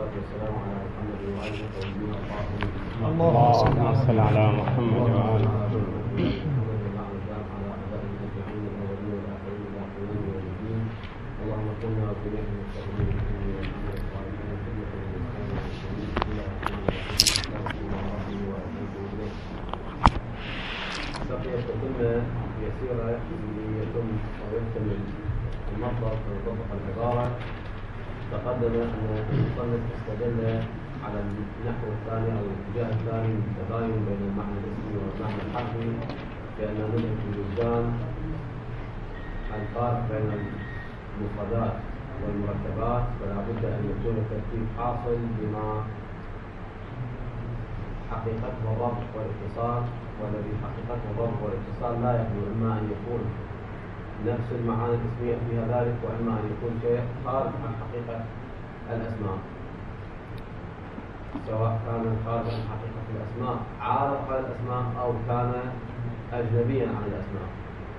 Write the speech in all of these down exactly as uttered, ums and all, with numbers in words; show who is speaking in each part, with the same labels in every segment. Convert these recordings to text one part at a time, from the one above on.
Speaker 1: والسلام على محمد وعلى آله
Speaker 2: اللهم صل على محمد وآله.
Speaker 1: اللهم كنا وكلنا المستقيمين بقيت تتمة يسيرة ليتم أو يكتمل المطلب ويطبق العبارة. تقدم أن المصنف استدل على النحو الثاني أو الاتجاه الثاني من التباين بين المعنى الاسمي والمعنى الحرفي، بأن ندرك في الوجدان الفارق بين المفردات والمركبات، فلا بد أن يكون الترتيب حاصل بما حقيقته الربط والاتصال، والذي حقيقته الربط والاتصال لا يخلو إما أن يكون نفس المعاني الاسمية فيها ذلك، وإما أن يكون شيء خارج عن حقيقة الأسماء، سواء كان خارج عن حقيقة الأسماء عارض على الأسماء أو كان أجنبيا عن الأسماء.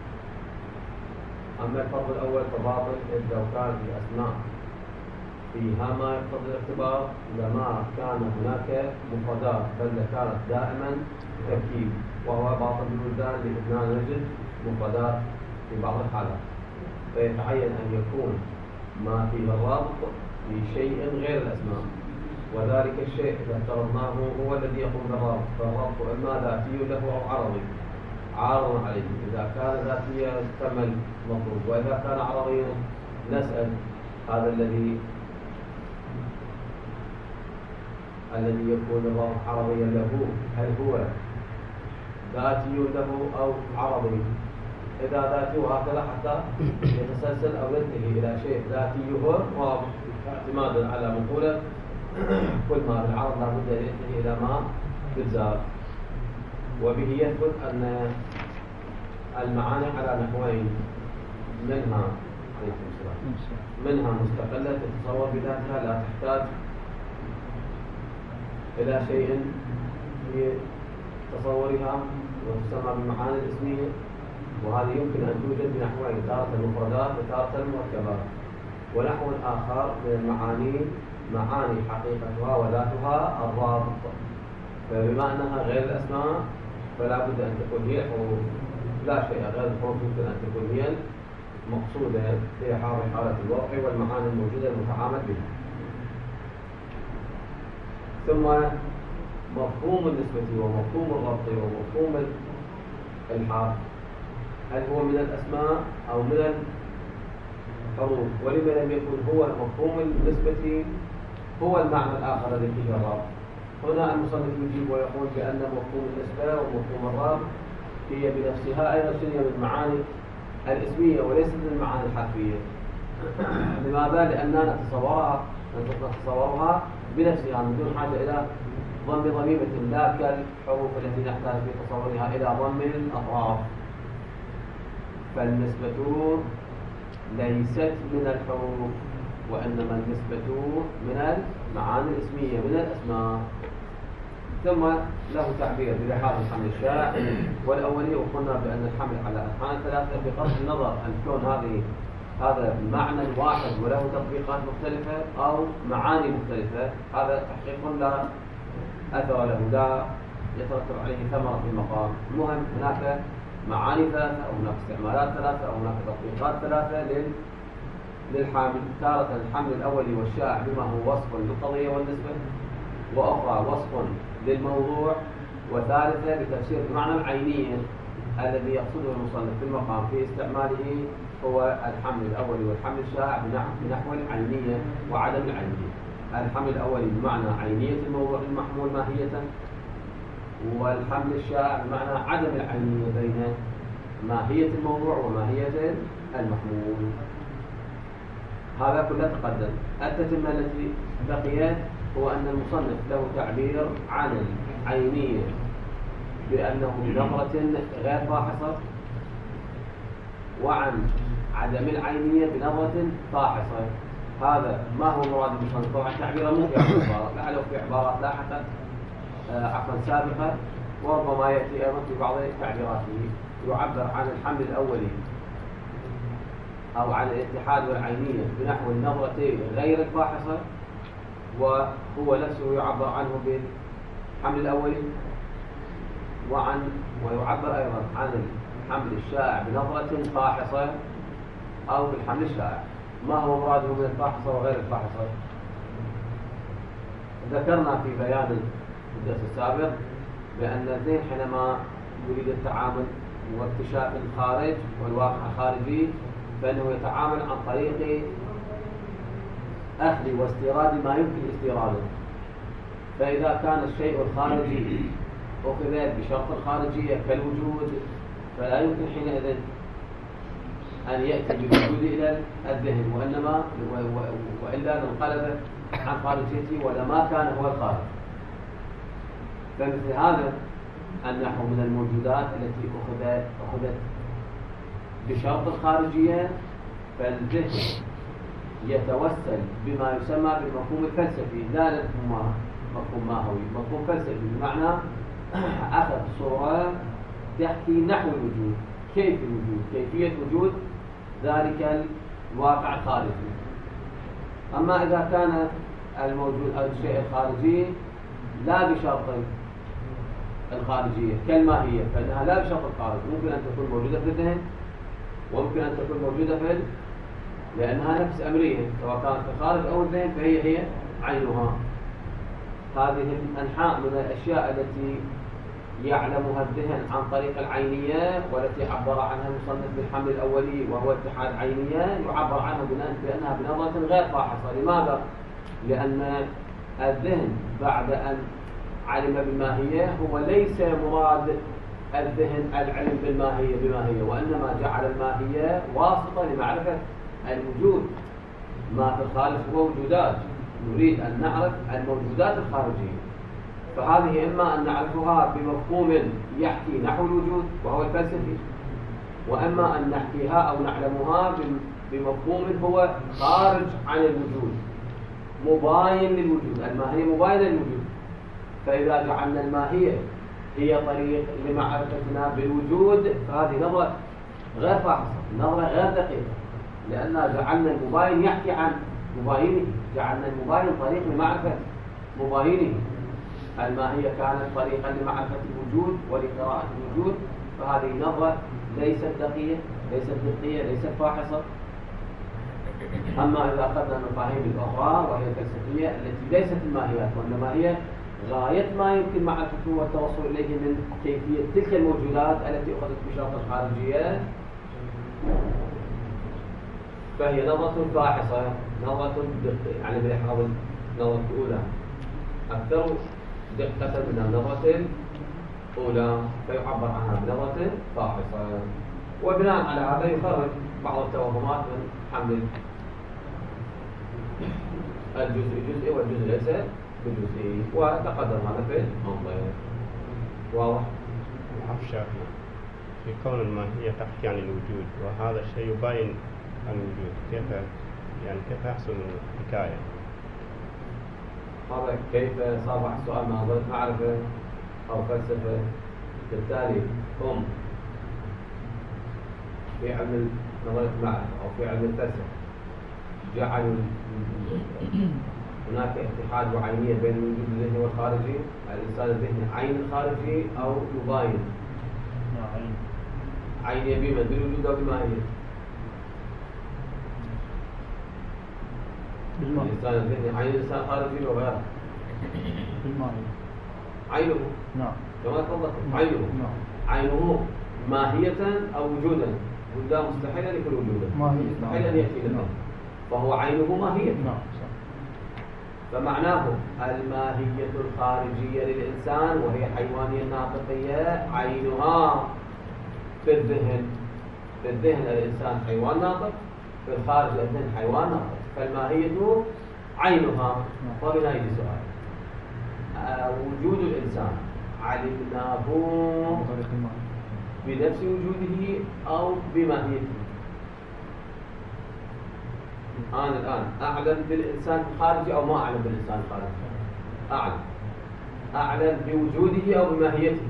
Speaker 1: أما الفرق الأول فباطل، إذ لو كانت الأسماء فيها ما يقتضي الاعتبار لما كان هناك مفردات، بل كانت دائما تركيب، وهو باطل بالوجدان لإثنان نجد مفردات في بعض الحالات، فيتعين أن يكون ما فيه الربط في شيء غير الأسماء، وذلك الشيء إذا افترضناه هو الذي يقوم بالربط، فالربط إما ذاتي له أو عرضي عارض عليه. إذا كان ذاتيا تم المطلوب، وإذا كان عرضيا نسأل هذا الذي الذي يكون الربط عرضيا له هل هو ذاتي له أو عرضي؟ إذا ذاتي وهكذا حتى يتسلسل أو ينتهي إلى شيء ذاتي هو، واعتمادا على مقولة كل ما بالعرض لابد أن ينتهي إلى ما بالذات. وبه يثبت أن المعاني على نحوين، منها منها مستقلة تتصور بذاتها لا تحتاج إلى شيء في تصورها وتسمى بالمعاني الاسمية، وهذه يمكن أن توجد بنحوين، تارة المفردات وتارة المركبات. ونحو آخر من المعاني معاني حقيقتها وذاتها الرابط، فبما أنها غير الأسماء فلا بد أن تكون هي حروف، لا شيء غير الحروف يمكن أن تكون هي مقصودة في حالة الوضع والمعاني الموجودة المتعامل بها. ثم مفهوم النسبة ومفهوم الربط ومفهوم الحرف، هل هو من الأسماء أو من الحروف؟ ولما لم يكن هو مفهوم النسبة هو المعنى الآخر الذي فيه الربط؟ هنا المصنف يجيب ويقول بأن مفهوم النسبة ومفهوم الربط هي بنفسها أيضا شيء من المعاني الاسمية وليست من المعاني الحرفية. لماذا؟ لأننا نتصورها نتصورها بنفسها من دون حاجة إلى ضم ضميمة، لا كالحروف التي نحتاج في تصورها إلى ضم الأطراف. فالنسبة ليست من الحروف، وإنما النسبة من المعاني الاسمية من الأسماء. ثم له تعبير بلحاظ الحمل الشائع والأولي، وقلنا بأن الحمل على أفعال ثلاثة بغض النظر أن تكون هذه هذا معنى واحد وله تطبيقات مختلفة أو معاني مختلفة، هذا تحقيق لا أثر له، لا يترتب عليه ثمرة في المقام. المهم هناك معاني ثلاثة أو هناك استعمالات ثلاثة أو هناك تطبيقات ثلاثة للحامل. تارة الحمل الأولي والشائع بما هو وصف للقضية والنسبة، وأخرى وصف للموضوع، وثالثة بتفسير المعنى العيني الذي يقصده المصنف في المقام في استعماله هو الحمل الأولي والحمل الشائع بنحو العينية وعدم العينية. الحمل الأولي بمعنى عينية الموضوع المحمول ماهية، والحمل الشائع بمعنى عدم العينية بين ماهية الموضوع وماهية المحمول. هذا كله تقدم. التتمة التي بقيت هو أن المصنف له تعبير عن العينية بأنه بنظرة غير فاحصة، وعن عدم العينية بنظرة فاحصة. هذا ما هو مراد المصنف؟ طبعا تعبيرا مو في عبارات، لعله في عبارات لاحقت آه عفوا سابقة، وربما يأتي أيضا في بعض تعبيراته يعبر عن الحمل الأولي أو عن الاتحاد والعينية بنحو النظرة غير الفاحصة، وهو نفسه يعبر عنه بالحمل الأولي، وعن ويعبر أيضا عن الحمل الشائع بنظرة فاحصة أو بالحمل الشائع. ما هو مراده من الفاحصة وغير الفاحصة؟ ذكرنا في بيان الدرس السابق بأن الذهن حينما يريد التعامل واكتشاف الخارج والواقع الخارجي فإنه يتعامل عن طريق أخذ واستيراد ما يمكن استيراده. فإذا كان الشيء الخارجي أخذ بشرط الخارجية كالوجود فلا يمكن حينئذ أن يأتي بالوجود إلى الذهن، وإنما وإلا انقلب عن خارجيته ولما كان هو الخارج. فمثل هذا النحو من الموجودات التي أخذت أخذت بشرط الخارجية، فالذهن يتوسل بما يسمى بالمفهوم الفلسفي، لا مفهوم مفهوم ماهوي، مفهوم فلسفي بمعنى أخذ صورة تحكي نحو الوجود، كيف الوجود، كيفية وجود ذلك الواقع الخارجي. أما إذا كان الموجود أو الشيء الخارجي لا بشرط الخارجية كالماهية، فإنها لا بشرط الخارج، ممكن أن تكون موجودة في الذهن وممكن أن تكون موجودة في ال... لأنها نفس أمرية، سواء كانت في الخارج أو الذهن فهي هي عينها. هذه الأنحاء من الأشياء التي يعلمها الذهن عن طريق العينية، والتي عبر عنها المصنف بالحمل الأولي وهو اتحاد عينية، يعبر عنها بأنها بنظرة غير فاحصة. لماذا؟ لأن الذهن بعد أن علم بالماهية هو ليس مراد الذهن العلم بالماهية بماهية، وإنما جعل الماهية واسطة لمعرفة الوجود. ما في الخارج هو وجودات، نريد أن نعرف الموجودات الخارجية، فهذه إما أن نعرفها بمفهوم يحكي نحو الوجود وهو الفلسفي، وإما أن نحكيها أو نعلمها بمفهوم هو خارج عن الوجود مباين للوجود. الماهية مباينة للوجود، فإذا جعلنا الماهية هي طريق لمعرفتنا بالوجود فهذه نظرة غير فاحصة، نظرة غير دقيقة، لأننا جعلنا المباين يحكي عن مباينه، جعلنا المباين طريق لمعرفة مباينه. الماهية كانت طريقا لمعرفة الوجود ولقراءة الوجود، فهذه نظرة ليست دقيقة، ليست دقيقة، ليست فاحصة. أما إذا أخذنا المفاهيم الأخرى وهي الفلسفية التي ليست الماهيات، وإنما هي غاية ما يمكن معرفته والتوصل إليه من كيفية تلك الموجودات التي أخذت بشرط الخارجية، فهي نظرة فاحصة، نظرة دقيقة، يعني بنحاول نظرة الأولى أكثر دقة من النظرة الأولى فيعبر عنها بنظرة فاحصة. وبناء على هذا يخرج بعض التوهمات من حمل الجزء جزئي والجزء ليس بجزئي، وتقدم هذا في المنطق. واضح؟
Speaker 2: الشافعي في كون الماهية تحكي عن الوجود، وهذا الشيء يبين الوجود، كيف يعني كيف يحصل الحكاية؟
Speaker 1: هذا كيف صار السؤال نظرة معرفة أو فلسفة؟ بالتالي هم في علم نظرة المعرفة أو في علم الفلسفة جعلوا هناك اتحاد وعينية بين الوجود الذهني والخارجي. الإنسان الذهني عين الخارجي أو يباين عين يبين بالوجود أو بالماهية. الإنسان الذهني عين الإنسان الخارجي وغيره
Speaker 3: بالماهية
Speaker 1: عينه.
Speaker 3: نعم
Speaker 1: كما تفضلت عينه.
Speaker 3: نعم.
Speaker 1: عينه ماهية أو وجودا، وده مستحيل أن يكون وجودا، مستحيل أن يأتي لنا، فهو عينه ماهية.
Speaker 3: نعم.
Speaker 1: فمعناه الماهية الخارجية للإنسان وهي حيوانية ناطقية عينها في الذهن. في الذهن الإنسان حيوان ناطق، في الخارج الذهن حيوان ناطق، فالماهية عينها. وبنا يجي سؤال: آه وجود الإنسان علمناه بنفس وجوده أو بماهيته؟ أنا الآن أعلم بالإنسان الخارجي أو ما أعلم بالإنسان الخارجي؟ أعلم أعلم بوجوده أو بماهيته؟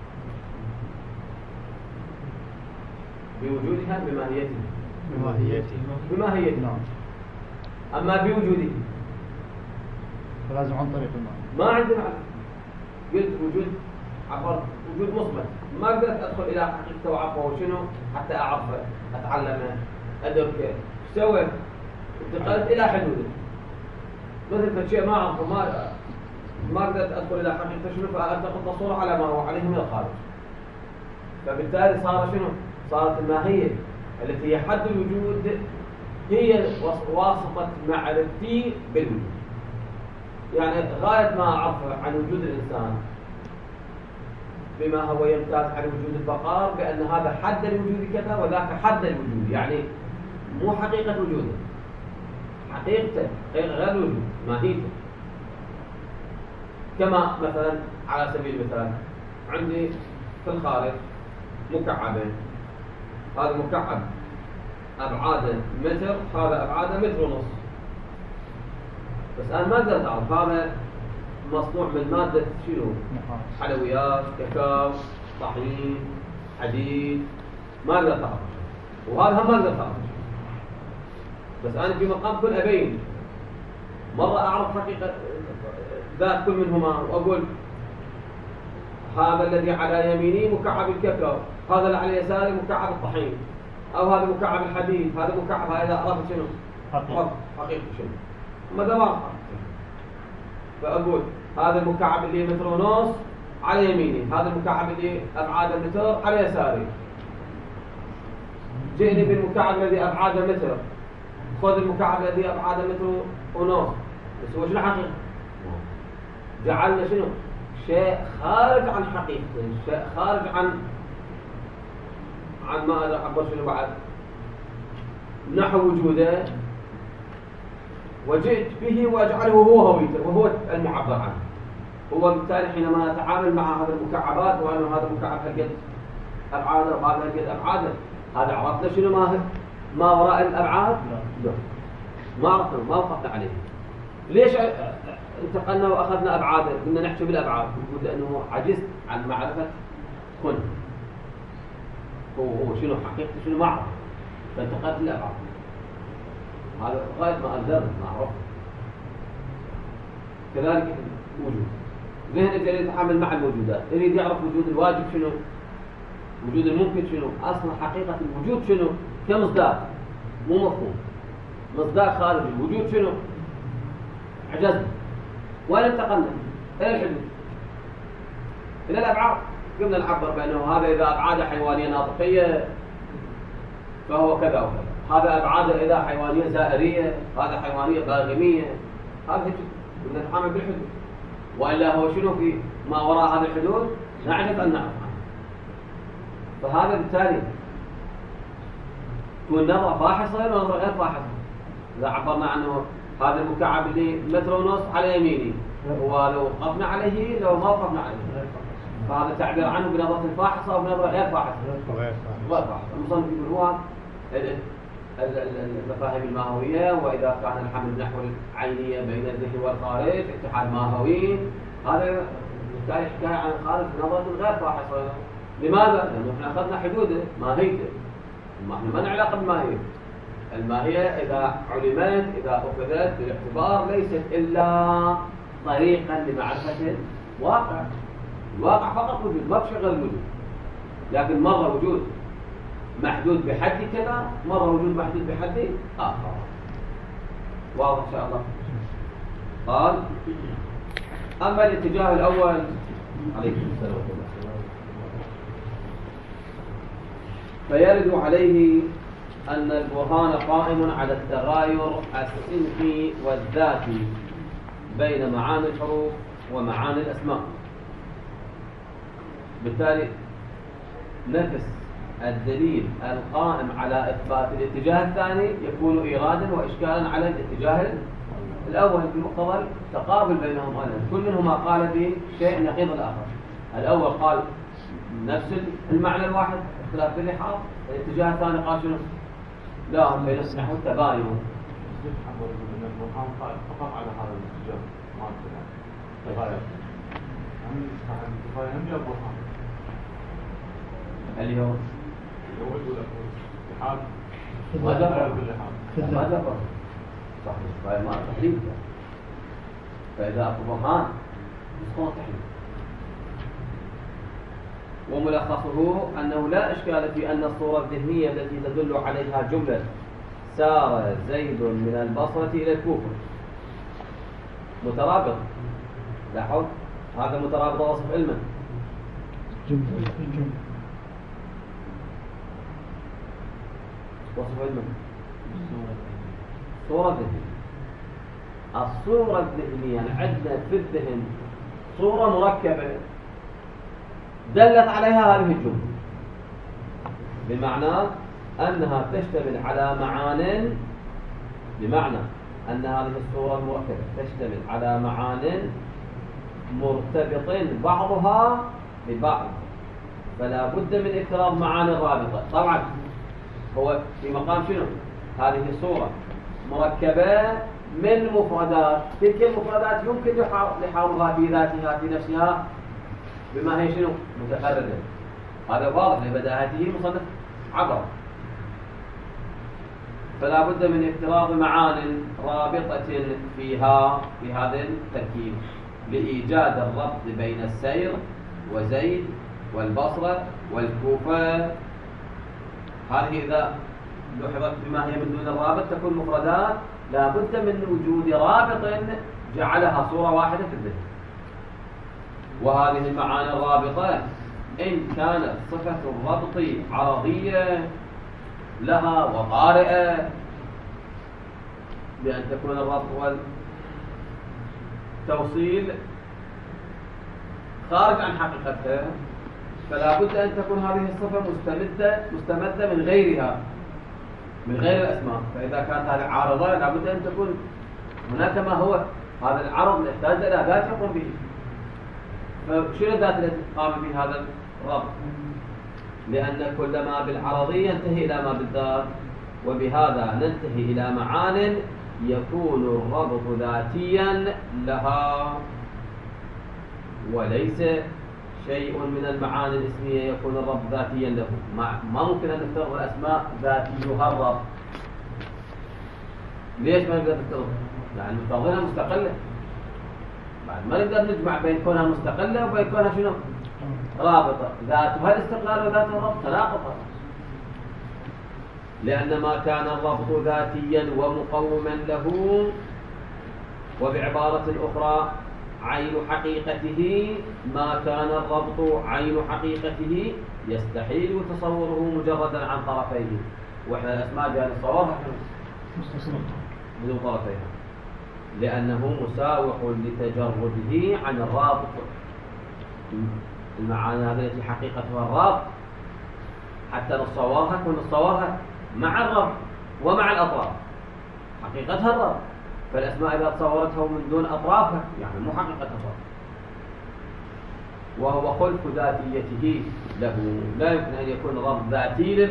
Speaker 1: بوجودها بماهيته؟
Speaker 2: بماهيته
Speaker 1: بماهيته.
Speaker 3: نعم.
Speaker 1: أما بوجوده
Speaker 3: فلازم عن طريق المعنى.
Speaker 1: ما عندي معنى. قلت وجود عبر وجود مثبت، ما قدرت ادخل الى حقيقته وعرفه شنو حتى اعرفه اتعلمه ادركه. ايش سويت؟ انتقلت الى حدوده. مثل شيء ما اعرفه ما ما قدرت ادخل الى حقيقته شنو، فالتقط الصوره على ما هو عليه من الخارج. فبالتالي صار شنو؟ صارت الماهيه التي هي حد الوجود هي واسطه معرفتي بالوجود. يعني غايه ما اعرفه عن وجود الانسان بما هو يمتاز عن وجود البقر بان هذا حد الوجود كذا وذاك حد الوجود، يعني مو حقيقه وجوده، حقيقته غير الوجود ماهيته. كما مثلا على سبيل المثال عندي في الخارج مكعبين، هذا مكعب ابعاده متر، هذا ابعاده متر ونص، بس انا ما اقدر اعرف هذا مصنوع من ماده شنو؟ حلويات، كاكاو، طحين، حديد، ما اقدر اعرف، وهذا هم ما اقدر اعرف. بس انا في مقام كل ابين مره اعرف حقيقه ذات كل منهما، واقول هذا الذي على يميني مكعب الكاكاو، هذا اللي على يساري مكعب الطحين، او هذا مكعب الحديد، هذا مكعب، هذا عرفت شنو؟ حقيقه حقيقه شنو؟ ماذا ما فاقول هذا المكعب اللي متر ونص على يميني، هذا المكعب اللي ابعاده متر على يساري. جئني بالمكعب الذي ابعاده متر، خذ المكعب الذي ابعاده متر ونص، بس هو شنو حقيقه؟ جعلنا شنو؟ شيء خارج عن حقيقته، شيء خارج عن عن ما أنا أعبر شنو بعد نحو وجوده، وجئت به وأجعله هو هويته وهو المعبر عنه. هو بالتالي حينما نتعامل مع هذه المكعبات وأنه هذا المكعب هالقد أبعاده وهذا هالقد أبعاده، هذا عرفنا شنو ما ما وراء الأبعاد؟ لا، ما عرفنا، ما وقفنا عليه. ليش انتقلنا واخذنا ابعاده؟ كنا نحكي بالابعاد، نقول لانه عجزت عن معرفه كن هو هو شنو حقيقته شنو ما اعرف، فانتقلت للابعاد. هذا غايه ما قدرت ما اعرف. كذلك وجود ذهن يريد يتعامل مع الموجودات، يريد يعرف وجود الواجب شنو، وجود الممكن شنو، اصلا حقيقه الوجود شنو كمصداق مو مفهوم، مصداق خارجي. الوجود شنو؟ عجزنا. وين انتقلنا؟ الى الحدود، الى الابعاد. قمنا نعبر بانه هذا اذا ابعاده حيوانيه ناطقيه فهو كذا وكذا، هذا ابعاده اذا حيوانيه زائريه، هذا حيوانيه باغميه، هذا هيك بدنا نتعامل بالحدود. والا هو شنو في ما وراء هذه الحدود؟ نعرف ان نعرف عنه. فهذا بالتالي تكون نظره فاحصه ولا نظره غير فاحصه؟ اذا عبرنا عنه هذا المكعب اللي متر ونص على يميني، هو لو وقفنا عليه لو ما وقفنا عليه، فهذا تعبير عنه بنظرة فاحصة أو بنظرة غير فاحصة. غير فاحصة. المصنف يقول هو المفاهيم الماهوية، وإذا كان الحمل نحو العينية بين الذهن والخارج اتحاد ماهوي، هذا بالتالي حكاية عن الخارج بنظرة غير فاحصة. لماذا؟ لأنه احنا أخذنا حدوده ماهيته، ما احنا ما لنا علاقة بالماهية. الماهية إذا علمت إذا أخذت بالاعتبار ليست إلا طريقا لمعرفة الواقع. الواقع فقط وجود، ما بشغل الوجود. لكن مرة وجود محدود بحد كذا، مرة وجود محدود بحد آخر. واضح إن شاء الله. قال أما الاتجاه الأول عليكم السلام فيرد عليه أن البرهان قائم على التغاير الصنفي والذاتي بين معاني الحروف ومعاني الأسماء. بالتالي نفس الدليل القائم على إثبات الاتجاه الثاني يكون إيرادا وإشكالا على الاتجاه الأول بمقتضى التقابل بينهم. كل منهما قال بشيء نقيض الآخر. الأول قال نفس المعنى الواحد اختلاف اللحاظ، الاتجاه الثاني قال شنو؟ لا بين نحو التباين.
Speaker 4: فقط على هذا الاتجاه ما تغير.
Speaker 1: اللي هو
Speaker 4: يقول لك الاتحاد
Speaker 1: ما ذكر ما ذكر صحيح ما تحديد فإذا أكو برهان يسقط تحريم. وملخصه أنه لا إشكال في أن الصورة الذهنية التي تدل عليها جملة سار زيد من البصرة إلى الكوفة مترابط. لاحظ هذا مترابط وصف علما
Speaker 3: جملة جملة
Speaker 1: وصف علما صورة ذهنية. الصورة الذهنية عندنا في الذهن صورة مركبة دلت عليها هذه الجملة، بمعنى أنها تشتمل على معان، بمعنى أن هذه الصورة المركبة تشتمل على معان مرتبطين بعضها ببعض، فلا بد من افتراض معاني رابطة. طبعا هو في مقام شنو؟ هذه الصورة مركبة من مفردات، تلك المفردات يمكن لحاولها في ذاتها في نفسها بما هي شنو؟ متفردة. هذا واضح لبداهته مصنف عبر. فلا بد من افتراض معان رابطة فيها في هذا التركيب لإيجاد الربط بين السير وزيد والبصرة والكوفة. هذه إذا لحظت بما هي من دون الرابط تكون مفردات، لا بد من وجود رابط جعلها صورة واحدة في الذهن. وهذه المعاني الرابطة إن كانت صفة الربط عرضية لها وطارئة، بأن تكون الربط والتوصيل خارج عن حقيقتها، فلا بد أن تكون هذه الصفة مستمدة مستمدة من غيرها، من غير الأسماء. فإذا كانت هذه عارضة لا بد أن تكون هناك ما هو هذا العرض يحتاج إلى ذات يقوم به. فشنو الذات التي قام به هذا الربط؟ لأن كل ما بالعرضي ينتهي إلى ما بالذات، وبهذا ننتهي إلى معان يكون الربط ذاتيا لها، وليس شيء من المعاني الاسمية يكون الربط ذاتيا له. ما ممكن أن نفترض الأسماء ذاتيها الربط. ليش ما نقدر نفترض؟ يعني نفترضها مستقلة، بعد ما نقدر نجمع بين كونها مستقلة وبين كونها شنو؟ رابطة. ذاتها الاستقلال وذاتها الربط تناقض، لأن ما كان الربط ذاتيا ومقوما له، وبعبارة أخرى عين حقيقته، ما كان الربط عين حقيقته يستحيل تصوره مجردا عن طرفيه. وإحنا الأسماء جاء نتصورها بدون طرفيها، لأنه مساوق لتجرده عن الرابط. المعاني هذه التي حقيقتها الرابط حتى نتصورها ونتصورها مع الربط ومع الأطراف، حقيقتها الربط. فالأسماء إذا تصورتها من دون أطرافها يعني مو حقيقتها الربط، وهو خلف ذاتيته له. لا يمكن أن يكون ربط ذاتي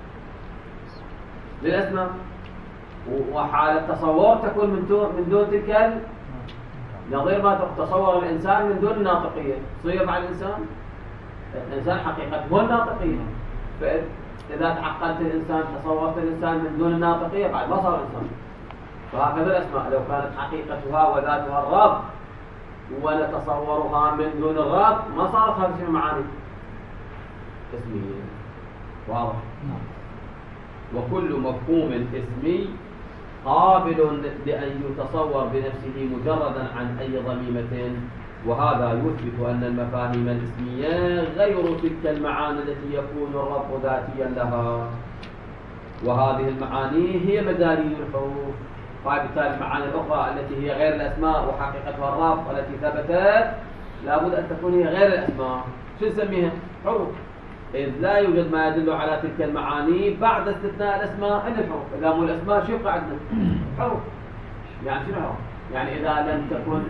Speaker 1: للأسماء، وحالة تصور تكون من دون من دون تلك، نظير ما تصور الإنسان من دون الناطقية. تصير مع الإنسان الإنسان حقيقته هو الناطقية، فإذا تعقلت الإنسان تصورت الإنسان من دون الناطقية بعد ما صار إنسان. فهكذا الأسماء لو كانت حقيقتها وذاتها الرب ونتصورها من دون الرب ما صارت هذه المعاني اسمية. واضح؟ وكل مفهوم اسمي قابل لأن يتصور بنفسه مجردا عن أي ضميمة، وهذا يثبت أن المفاهيم الاسمية غير تلك المعاني التي يكون الربط ذاتيا لها، وهذه المعاني هي مداري الحروف. فبالتالي المعاني الأخرى التي هي غير الأسماء وحقيقتها الربط والتي ثبتت لابد أن تكون هي غير الأسماء. شو نسميها؟ حروف، إذ لا يوجد ما يدل على تلك المعاني بعد استثناء الأسماء إلا الحروف. إذا مو الأسماء شو يبقى عندنا؟ حروف. يعني شنو حروف؟ يعني إذا لم تكن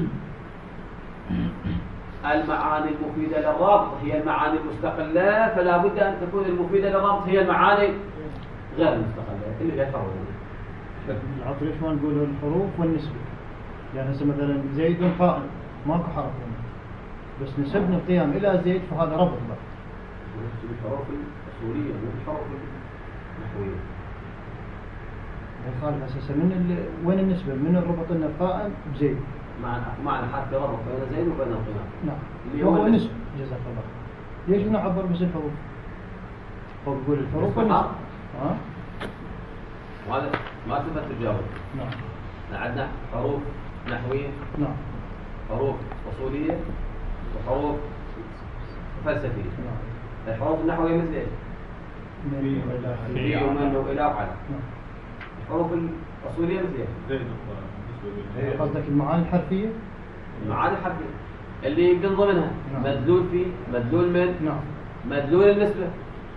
Speaker 1: المعاني المفيدة للربط هي المعاني المستقلة، فلا بد أن تكون المفيدة للربط هي المعاني غير المستقلة اللي فيها حروف.
Speaker 3: العطر ايش ما نقول الحروف والنسبة. يعني هسه مثلا زيد قائم ماكو حرف هنا، بس نسبنا القيام إلى زيد فهذا ربط بقى.
Speaker 1: الحروف الأصولية مو الحروف النحوية.
Speaker 3: خالف أساسا من ال... وين النسبة؟ من الربط إنه قائم بزيد
Speaker 1: معنى معنى حتى ربط بين زيد وبين القيام.
Speaker 3: نعم.
Speaker 1: اللي
Speaker 3: هو
Speaker 1: هو
Speaker 3: النسبة. جزاك الله. ليش نعبر بس الحروف؟ هو بيقول الحروف
Speaker 1: نسبة
Speaker 3: والنسبة.
Speaker 1: حرف.
Speaker 3: ها؟
Speaker 1: وهذا ما تقدر تجاوب.
Speaker 3: نعم.
Speaker 1: عندنا حروف نحوية،
Speaker 3: نعم.
Speaker 1: حروف أصولية، وحروف فلسفية.
Speaker 3: نعم.
Speaker 1: الحروف النحوية مثل ايش؟
Speaker 3: من وإلى
Speaker 1: في ومن وإلى وعلى.
Speaker 3: نعم.
Speaker 1: الحروف الأصولية مثل ايش؟
Speaker 3: قصدك المعاني الحرفية؟
Speaker 1: المعاني الحرفية اللي من ضمنها
Speaker 3: نعم.
Speaker 1: مدلول في، مدلول من،
Speaker 3: نعم.
Speaker 1: مدلول النسبة.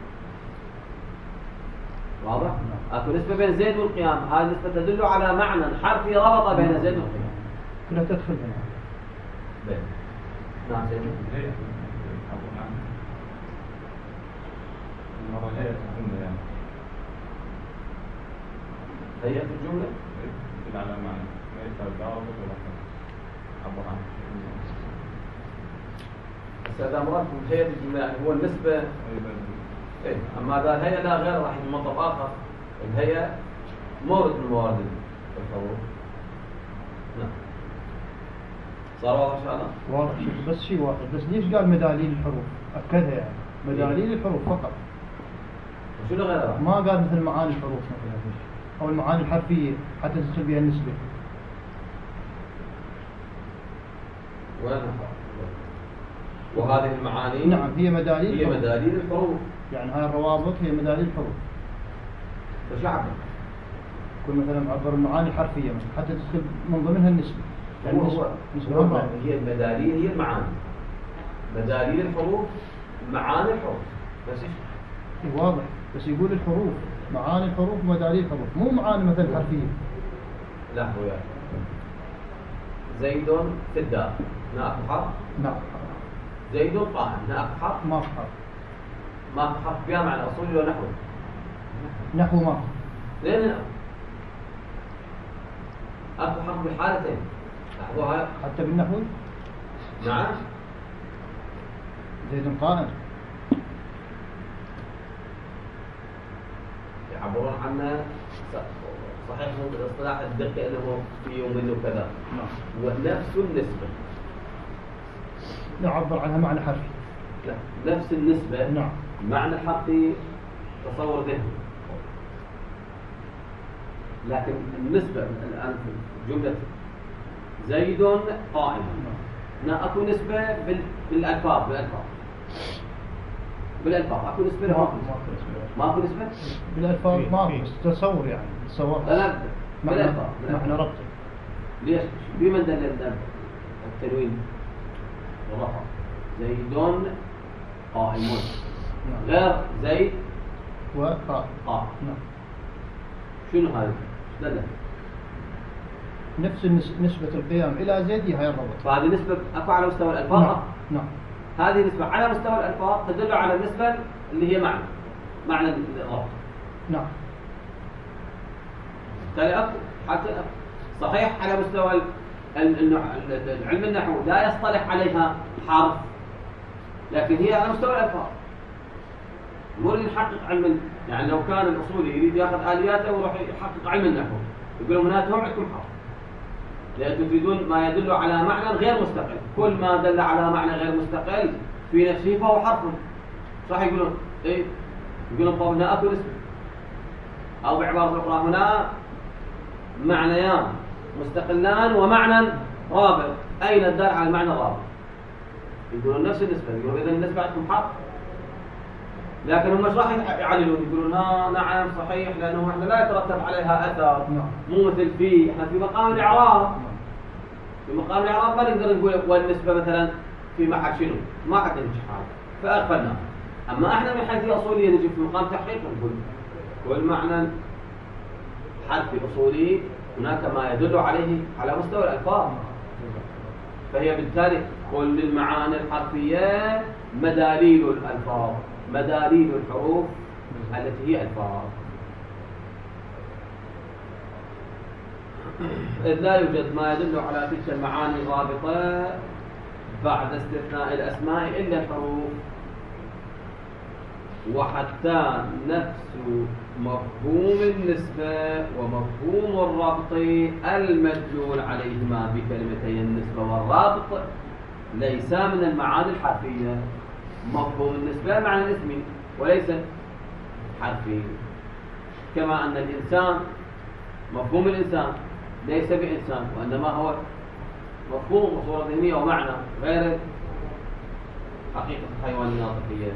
Speaker 1: واضح؟
Speaker 3: نعم.
Speaker 1: اكو نسبة بين زيد والقيام، هذه النسبة تدل على معنى حرفي ربط بين زيد والقيام.
Speaker 3: كلها تدخل هنا.
Speaker 1: بين. نعم سيدي. هي في الجملة؟
Speaker 4: على معنى ليس الضابط ولا عبر عنه.
Speaker 1: بس هذا مراد هي في الجملة، يعني هو النسبة. إيه. أما هذا الهيئة لا غير، راح يمطب آخر. الهيئة مورد من موارد الحروف. نعم. صار واضح إن شاء الله؟
Speaker 3: واضح. شوف بس شيء واحد، بس ليش قال مداليل الحروف؟ أكدها يعني مداليل الحروف فقط.
Speaker 1: وشنو غيرها؟
Speaker 3: ما قال مثل معاني الحروف مثلا أو المعاني الحرفية حتى تدخل بها النسبة.
Speaker 1: وين؟ وهذه المعاني
Speaker 3: نعم هي مداليل
Speaker 1: هي
Speaker 3: الحروف.
Speaker 1: مداليل الحروف.
Speaker 3: يعني هاي الروابط هي مداليل الحروف.
Speaker 1: وش عبر؟
Speaker 3: كل مثلا معبر المعاني الحرفية مثلا حتى تدخل من ضمنها النسبة. يعني
Speaker 1: هو
Speaker 3: النسبة
Speaker 1: هو
Speaker 3: نسبة
Speaker 1: هو
Speaker 3: أربعة.
Speaker 1: هي المداليل، هي المعاني. مداليل الحروف معاني الحروف. بس إيش؟
Speaker 3: إيه واضح، بس يقول الحروف معاني الحروف ومداليل الحروف، مو معاني مثلا حرفية.
Speaker 1: لا هو يعني زيد في الدار، هنا أكو حرف.
Speaker 3: نعم.
Speaker 1: زيد قائم، هنا أكو حرف.
Speaker 3: ما في حرف.
Speaker 1: ما في حرف فيها معنى أصولي ولا نحوي.
Speaker 3: نحو ما في.
Speaker 1: لين أكو حرف بالحالتين. لاحظوها.
Speaker 3: حتى بالنحو
Speaker 1: نعم.
Speaker 3: زيد قائم.
Speaker 1: يعبرون عنه صحيح مو بالاصطلاح الدقيق انه في يوم وكذا.
Speaker 3: نعم.
Speaker 1: ونفس النسبة.
Speaker 3: نعبر عنها معنى حرفي.
Speaker 1: لا نفس النسبة.
Speaker 3: نعم.
Speaker 1: معنى الحرفي تصور ذهني. لكن النسبة الآن في جملة زيد قائم. هنا أكو نسبة بال... بالألفاظ بالألفاظ بالألفاظ أكو نسبة
Speaker 3: ما
Speaker 1: ما
Speaker 3: في
Speaker 1: ما أكو نسبة
Speaker 3: بالألفاظ
Speaker 2: في-
Speaker 3: ما
Speaker 2: في.
Speaker 3: في، بس تصور يعني تصور.
Speaker 1: لا لا
Speaker 3: معنى
Speaker 1: بالألفاظ
Speaker 3: معنى ربط.
Speaker 1: ليش؟ بمن دل التنوين والرفع؟ زيد قائمون
Speaker 3: نعم.
Speaker 1: غير زيد
Speaker 3: وقائم.
Speaker 1: قائم.
Speaker 3: نعم.
Speaker 1: شنو هذا؟ لا لا
Speaker 3: نفس النس- نسبة القيام إلى زيد هاي الربط.
Speaker 1: فهذه نسبة أكو على مستوى الألفاظ.
Speaker 3: نعم. نعم.
Speaker 1: هذه نسبة على مستوى الألفاظ تدل على النسبة اللي هي معنى معنى الربط.
Speaker 3: نعم.
Speaker 1: بالتالي أكو حتى صحيح على مستوى ال- ال- النح- ال- العلم النحو لا يصطلح عليها حرف، لكن هي على مستوى الألفاظ. مو اللي يحقق علم ال- يعني لو كان الأصولي يريد ياخذ آلياته ويروح يحقق علم النحو يقول لهم هناك هم عندكم حرف، لأنكم تريدون ما يدل على معنى غير مستقل. كل ما دل على معنى غير مستقل في نفسه فهو حرف. صح يقولون إيه؟ يقولون طب هنا أكو نسبة، أو بعبارة أخرى هنا معنيان مستقلان ومعنى رابع. أين الدال على المعنى الرابع؟ يقولون نفس النسبة. يقولون إذا النسبة عندكم حق، لكن هم ايش راح يعللون؟ يقولون ها نعم صحيح لأنه احنا لا يترتب عليها أثر.
Speaker 3: نعم.
Speaker 1: مو مثل في احنا في مقام الإعراب.
Speaker 3: نعم.
Speaker 1: في مقام الإعراب ما نقدر نقول والنسبة مثلا في محل شنو؟ ما حد يمشي حاله فأغفلنا. أما احنا من حيث أصولية نجي في مقام تحقيق نقول كل معنى حرفي أصولي هناك ما يدل عليه على مستوى الألفاظ. فهي بالتالي كل المعاني الحرفية مداليل الألفاظ، مداليل الحروف التي هي ألفاظ. إذ لا يوجد ما يدل على تلك المعاني الرابطة بعد استثناء الأسماء إلا الحروف. وحتى نفس مفهوم النسبة ومفهوم الربط المدلول عليهما بكلمتي النسبة والربط ليس من المعاني الحرفية. مفهوم النسبة معنى اسمي وليس حرفي، كما أن الإنسان مفهوم الإنسان ليس بإنسان، وإنما هو مفهوم وصورة ذهنية ومعنى غير حقيقة الحيوان الناطقية.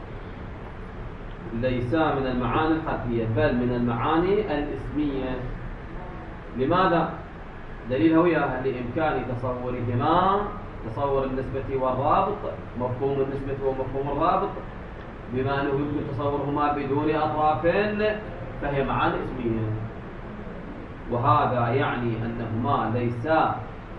Speaker 1: ليس من المعاني الحرفية بل من المعاني الاسمية. لماذا؟ دليل وياها لإمكان تصورهما، تصور النسبة والرابط، مفهوم النسبة ومفهوم الرابط، بما أنه يمكن تصورهما بدون أطراف فهي معاني اسمية. وهذا يعني أنهما ليسا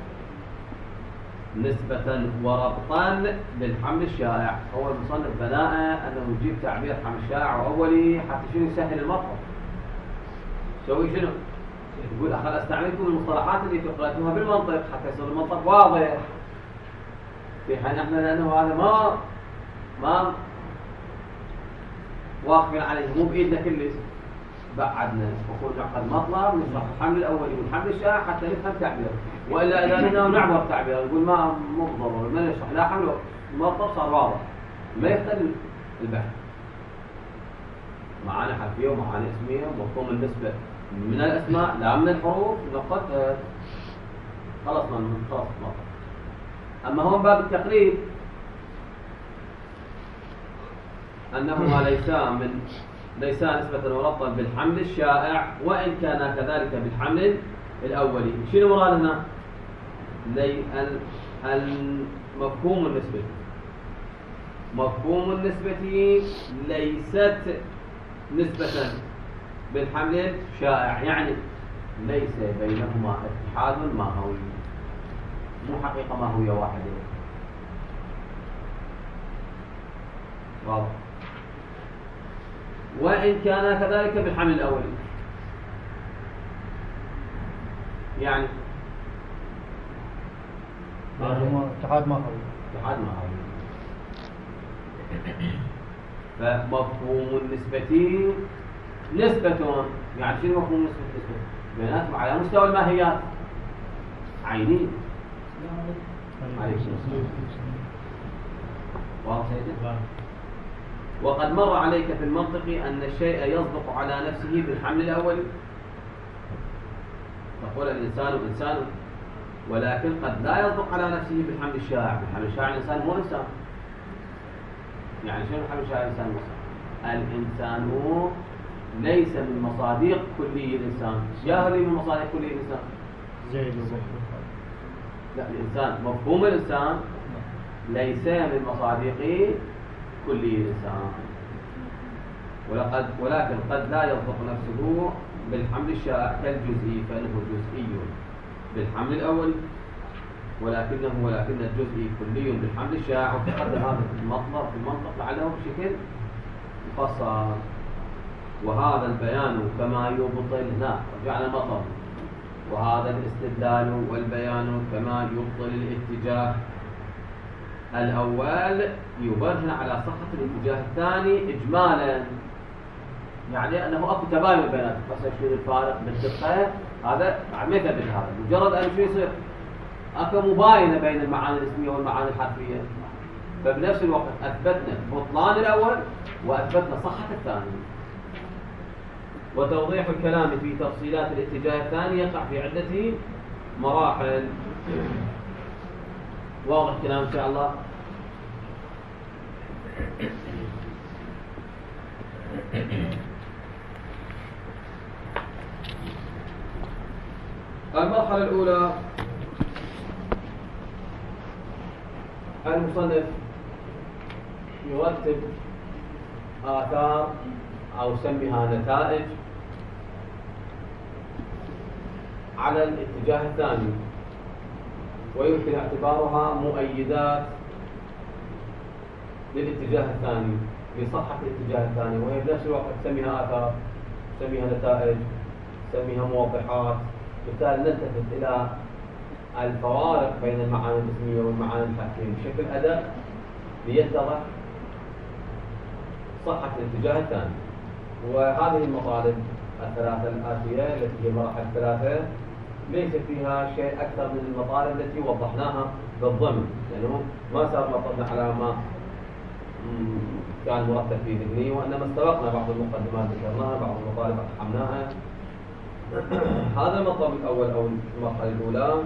Speaker 1: نسبة وربطا للحمل الشائع. هو المصنف بناء أنه يجيب تعبير حمل شائع وأولي حتى شنو يسهل المطلب. سوي شنو؟ يقول أخل أستعملكم المصطلحات اللي تقرأتوها بالمنطق حتى يصير المنطق واضح، في حين احنا لأنه هذا ما ما واقفين عليه، مو بإيدنا كلش، بعدنا وقول نعقد مطلب نشرح الحمل الأولي والحمل الشائع حتى نفهم تعبير، وإلا إذا بدنا نعبر تعبير نقول ما مو ضروري ما نشرح لا حمل المطلب صار واضح ما يختل البحث. معاني حرفية ومعاني اسمية ومفهوم النسبة من الأسماء لا من الحروف نقطة خلصنا من خلاص مطلب. أما هو باب التقريب أنهما ليسا من ليسا نسبة وربطا بالحمل الشائع وإن كان كذلك بالحمل الأولي. شنو مراد هنا؟ لي المفهوم النسبة مفهوم النسبة ليست نسبة بالحمل الشائع، يعني ليس بينهما اتحاد ماهوي، مو حقيقة ماهوية واحدة. واضح؟ وإن كان كذلك بالحمل الأولي، يعني
Speaker 3: اتحاد ماهوي
Speaker 1: اتحاد ماهوي. فمفهوم النسبة نسبة، يعني شنو مفهوم نسبة النسبة؟ بيناتهم على مستوى الماهيات عيني. عليكم السلام. واضح سيدنا؟ وقد مر عليك في المنطق أن الشيء يصدق على نفسه بالحمل الأول. تقول الإنسان إنسان، ولكن قد لا يصدق على نفسه بالحمل الشائع. بالحمل الشائع الإنسان هو إنسان. يعني شنو الحمل الشائع الإنسان مصدق؟ الإنسان ليس من مصادق كلي الإنسان. جاهلي من مصادق كلي الإنسان
Speaker 3: زيد.
Speaker 1: لا، الإنسان مفهوم الإنسان ليس من مصادق كلي الإنسان، ولقد ولكن قد لا يصدق نفسه بالحمل الشائع كالجزئي، فإنه جزئي بالحمل الأول، ولكنه ولكن الجزئي كلي بالحمل الشائع. وتقدم هذا في المطلب في المنطق لعله بشكل مفصل. وهذا البيان كما يبطل هنا رجعنا المطلب، وهذا الاستدلال والبيان كما يبطل الاتجاه الأول يبرهن على صحة الاتجاه الثاني إجمالا، يعني أنه أكو تباين بيناتهم. بس شنو الفارق بالدقة؟ هذا بعد ما يثبت هذا، مجرد أن شو يصير أكو مباينة بين المعاني الاسمية والمعاني الحرفية، فبنفس الوقت أثبتنا بطلان الأول وأثبتنا صحة الثاني. وتوضيح الكلام في تفصيلات الاتجاه الثاني يقع في عدة مراحل. واضح كلام إن شاء الله؟ المرحلة الأولى المصنف يرتب آثار أو سميها نتائج على الاتجاه الثاني، ويمكن اعتبارها مؤيدات للاتجاه الثاني لصحة الاتجاه الثاني، وهي بنفس الوقت تسميها آثار، تسميها نتائج، تسميها موضحات. بالتالي نلتفت إلى الفوارق بين المعاني الاسمية والمعاني الحرفية بشكل أدق ليتضح صحة الاتجاه الثاني. وهذه المطالب الثلاثة الآتية التي هي مراحل ثلاثة ليس فيها شيء أكثر من المطالب التي وضحناها بالضمن، يعني ما صار مطلنا على ما كان مرتب في ذهني، وإنما استبقنا بعض المقدمات ذكرناها، بعض المطالب أقحمناها. هذا المطلب الأول أو المرحلة الأولى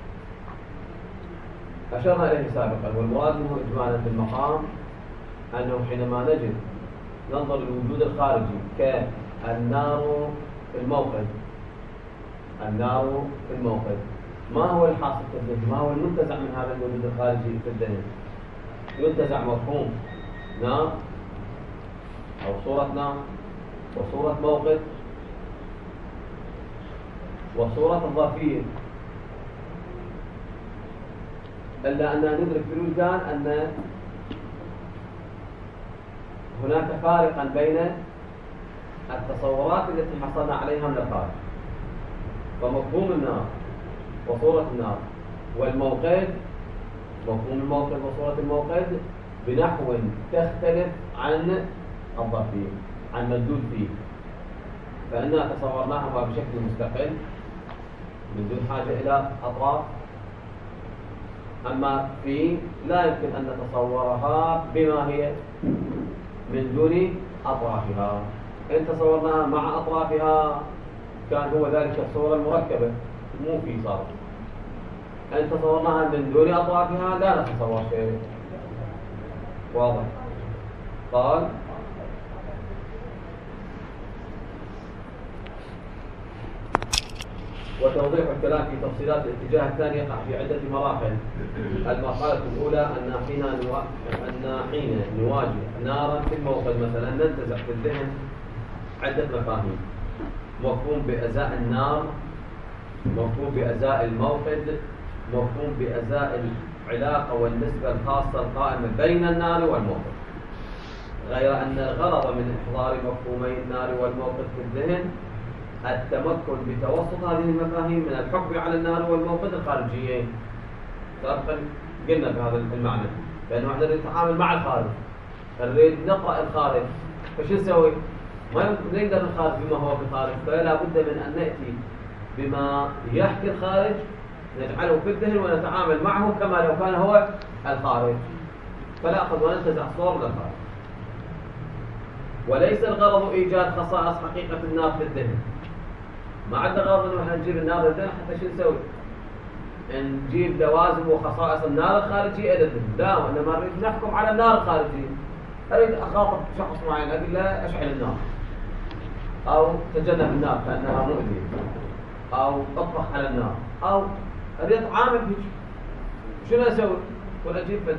Speaker 1: أشرنا إليه سابقا، والمراد منه إجمالا في المقام أنه حينما نجد ننظر للوجود الخارجي كالنار في الموقد، النار في الموقد، ما هو الحاصل في الذهن؟ ما هو المنتزع من هذا الوجود الخارجي في الذهن؟ ينتزع مفهوم نار أو صورة نار وصورة موقد وصورة الظرفية، إلا أننا ندرك في الوجدان أن هناك فارقا بين التصورات التي حصلنا عليها من الخارج، فمفهوم النار وصورة النار والموقد، مفهوم الموقد وصورة الموقد بنحو تختلف عن الظرفية، عن مدلول فيه، فإننا تصورناهما بشكل مستقل من دون حاجة إلى أطراف، أما في لا يمكن أن نتصورها بما هي من دون أطرافها. إن تصورناها مع أطرافها كان هو ذلك الصورة المركبة مو في صار. إن تصورناها من دون أطرافها لا نتصور شيء. واضح؟ قال وتوضيح الكلام في تفصيلات الاتجاه الثاني يقع في عدة مراحل. المرحلة الأولى أن حين نوا... أن حين نواجه نارا في الموقد مثلا ننتزع في الذهن عدة مفاهيم: مفهوم بأزاء النار، مفهوم بأزاء الموقد، مفهوم بأزاء العلاقة والنسبة الخاصة القائمة بين النار والموقد. غير أن الغرض من إحضار مفهومي النار والموقد في الذهن التمكن بتوسط هذه المفاهيم من الحكم على النار والموقد الخارجيين. سابقا قلنا بهذا المعنى، لأنه احنا نريد نتعامل مع الخارج، نريد نقرأ الخارج، فش نسوي؟ ما نقدر الخارج بما هو في الخارج، فلا بد من أن نأتي بما يحكي الخارج نجعله في الذهن ونتعامل معه كما لو كان هو الخارج، فنأخذ وننتزع صور للخارج. وليس الغرض إيجاد خصائص حقيقة النار في الذهن. ما عندنا غرض انه احنا نجيب النار للذهن حتى شو نسوي؟ نجيب لوازم وخصائص النار الخارجية الى الذهن، لا، وانما نريد نحكم على النار الخارجية. اريد اخاطب شخص معين اقول له اشعل النار، او تجنب النار كانها مؤذية، او اطبخ على النار، او اريد اتعامل بك، شنو اسوي؟ ولا اجيب فد.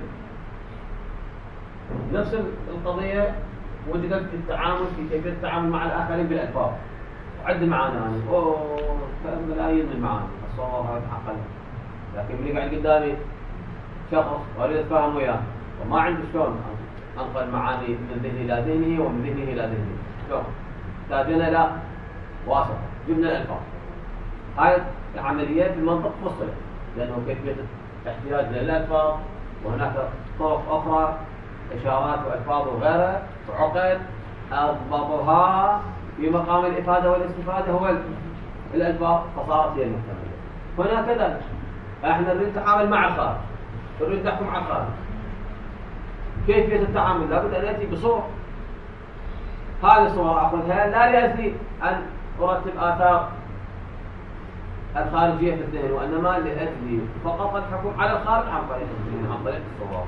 Speaker 1: نفس القضية وجدت في التعامل في كيفية التعامل مع الاخرين بالالفاظ. عد معانا يعني اوه ملايين من المعاني الصور هاي تعقلها، لكن اللي قاعد قدامي شخص اريد اتفاهم وياه وما عندي شلون انقل معاني من ذهني الى ذهنه ومن ذهنه الى ذهني، شلون؟ احتاجنا الى واسطه، جبنا الالفاظ. هاي العمليات في المنطق فصلت لانه كيفيه احتياج للالفاظ، وهناك طرق اخرى اشارات والفاظ وغيرها، وعقد اضبطها في مقام الإفادة والاستفادة هو الألفاظ، فصارت هي المحتملة. هنا كذلك احنا نريد نتعامل مع الخارج، نريد نحكم على الخارج. كيفية التعامل لابد أن يأتي بصورة. هذه الصورة أخذها لا لأجل أن أرتب آثار الخارجية في الذهن، وإنما لأجل فقط الحكم على الخارج عن طريق الذهن، عن طريق الصورة.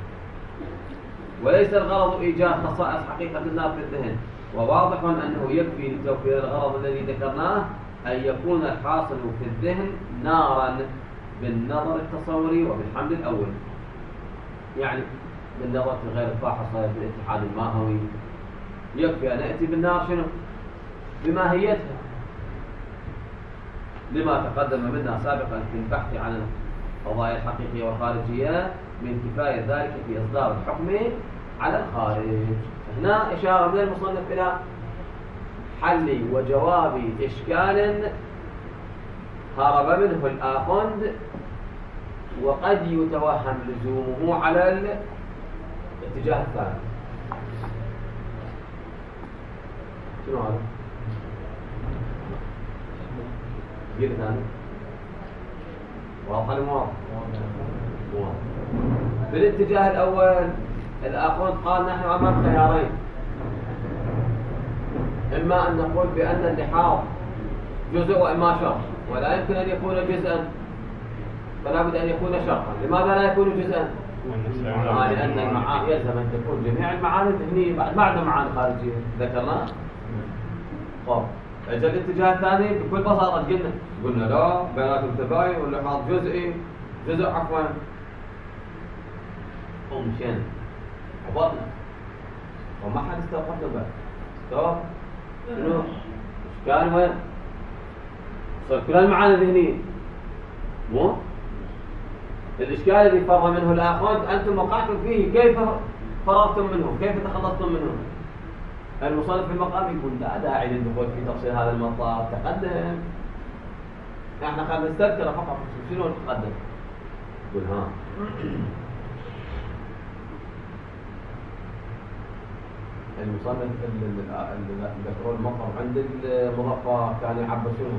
Speaker 1: وليس الغرض إيجاد خصائص حقيقة النار في الذهن، وواضح أنه يكفي لتوفير الغرض الذي ذكرناه أن يكون الحاصل في الذهن نارا بالنظر التصوري وبالحمل الأول، يعني بالنظر في غير الفاحصة بالاتحاد الماهوي. يكفي أن نأتي بالنار شنو؟ بماهيتها، لما تقدم منا سابقا في البحث عن القضايا الحقيقية والخارجية من كفاية ذلك في إصدار الحكم على الخارج. هنا إشارة من المصنف إلى حل وجواب إشكال هرب منه الآخند وقد يتوهم لزومه على الاتجاه الثاني. شنو هذا؟ جيل ثاني واضح ولا مو واضح؟ مو واضح. بالاتجاه الأول الآخر قال نحن أمام خيارين، إما أن نقول بأن اللحاظ جزء وإما شرط، ولا يمكن أن يكون جزءا، فلا بد أن يكون شرطا. لماذا لا يكون جزءا؟ آه لأن المعاني يلزم أن تكون جميع المعاني الذهنية، بعد ما عندنا معاني خارجية ذكرنا. طب اجى الاتجاه الثاني بكل بساطة قلنا قلنا لا بيناتهم تباين واللحاظ جزئي جزء عفوا، ومشينا عبطنا وما حد استوقفنا بعد. استوقف شنو؟ كان وين؟ صار كل المعاني الذهنية مو؟ الإشكال الذي فر منه الآخرون أنتم وقعتم فيه، كيف فررتم منه؟ كيف تخلصتم منه؟ المصنف في المقام يقول لا داعي للدخول في تفصيل هذا المطلب، تقدم. احنا خلينا نستذكر فقط شنو نتقدم. يقول ها المصنف اللي ذكروا المطر عند المضفى كان يعبر شنو؟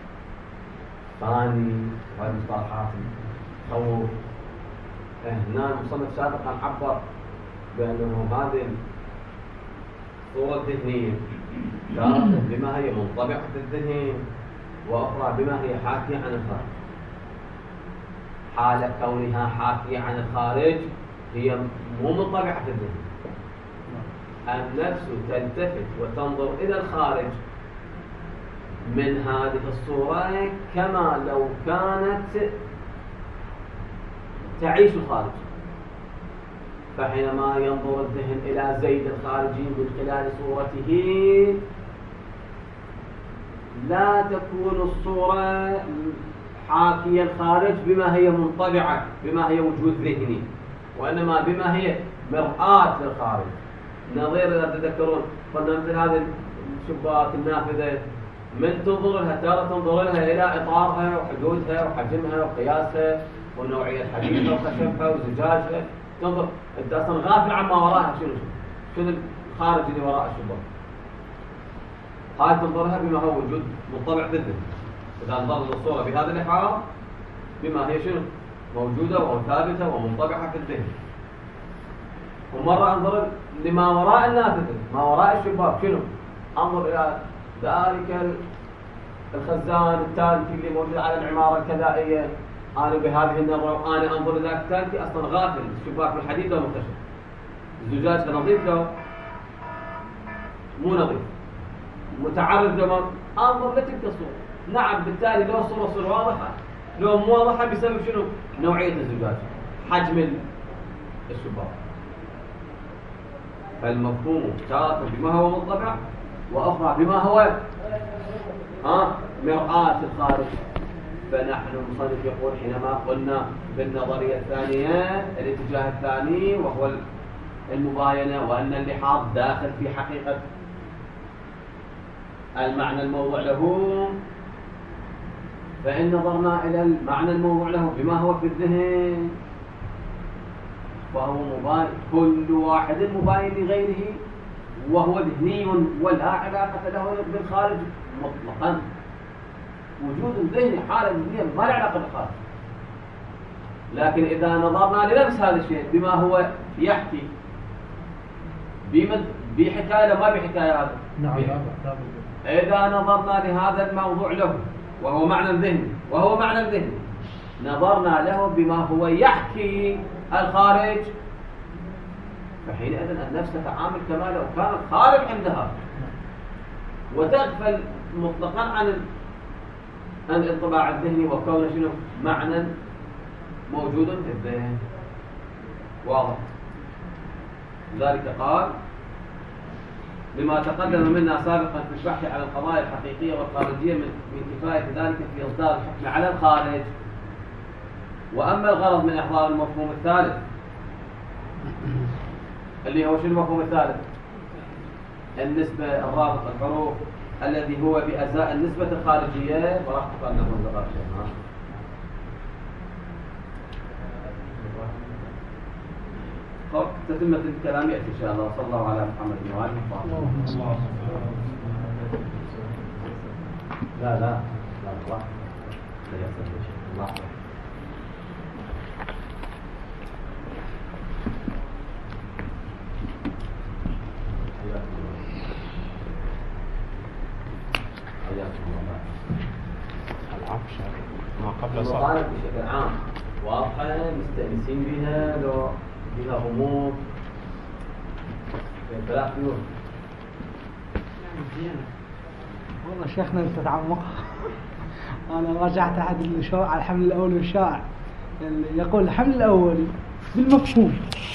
Speaker 1: ثاني وهذه مصطلحات خوف. هنا المصنف سابقا عبر بأنه هذه الصورة الذهنية تارة بما هي منطبعة في الذهن، وأخرى بما هي حاكية عن الخارج. حالة كونها حاكية عن الخارج هي مو منطبعة في الذهن. النفس تلتفت وتنظر إلى الخارج من هذه الصورة كما لو كانت تعيش الخارج. فحينما ينظر الذهن إلى زيد الخارجي من خلال صورته لا تكون الصورة حاكية الخارج بما هي منطبعة بما هي وجود ذهني، وإنما بما هي مرآة للخارج. نظير إذا تذكرون قلنا مثل هذه الشباك النافذة من تنظر لها ترى تنظر لها إلى إطارها وحدودها وحجمها وقياسها ونوعية حديدها وخشبها وزجاجها، تنظر انت اصلا غافل عما وراءها شنو شنو الخارج اللي وراء الشباك. هاي تنظرها بما هو وجود منطبع بالذهن. اذا نظرنا الصوره بهذا اللحاظ بما هي شنو موجوده وثابته ومنطبعه في الذهن. ومره انظر لما وراء النافذه ما وراء الشباك شنو؟ انظر الى ذلك الخزان التالكي اللي موجود على العماره الكذائيه. أنا بهذه النظرة وأنا أنظر لذاك التالكي أصلا غافل، الشباك من حديد أو من خشب، الزجاج نظيف له مو نظيف، متعرض له أنظر لتلك الصورة. نعم بالتالي لو الصورة صورة واضحة لو مو واضحة بسبب شنو؟ نوعية الزجاج، حجم الشباك. فالمفهوم تارة بما هو منطبع وأخرى بما هو ها مرآة الخارج. فنحن المصنف يقول حينما قلنا بالنظرية الثانية الاتجاه الثاني وهو المباينة وأن اللحاظ داخل في حقيقة المعنى الموضوع له، فإن نظرنا إلى المعنى الموضوع له بما هو في الذهن فهو مباين، كل واحد مباين لغيره وهو ذهني ولا علاقة له بالخارج مطلقا. وجود الذهن حالة ذهنية ما له علاقة بالخارج. لكن إذا نظرنا لنفس هذا الشيء بما هو يحكي بحكاية ما بحكاية هذا
Speaker 3: نعم.
Speaker 1: إذا نظرنا لهذا الموضوع له وهو معنى الذهن وهو معنى الذهن نظرنا له بما هو يحكي الخارج، فحينئذ النفس تتعامل كما لو كان الخارج عندها وتغفل مطلقا عن الانطباع الذهني وكونه شنو معنى موجود في الذهن. واضح؟ لذلك قال لما تقدم منا سابقا في البحث على القضايا الحقيقية والخارجية من كفاية ذلك في إصدار الحكم على الخارج. وأما الغرض من إحضار المفهوم الثالث اللي هو شنو المفهوم الثالث؟ النسبة الرابط الحروف الذي هو بأجزاء النسبة الخارجية. وراح تقال لكم ذكر شيء تتمة الكلام يأتي إن شاء الله. صلى الله على محمد وآله وصحبه. لا لا لا لحظة لا يحصل شيء لحظة.
Speaker 2: العفش ما قبل صح.
Speaker 1: المطالب بشكل عام واضحة مستأنسين بها لو بها غموض في ثلاث يوم.
Speaker 5: والله شيخنا انت تعمق. انا رجعت احد الشائع على الحمل الاولي والشائع اللي يقول الحمل الاولي بالمفهوم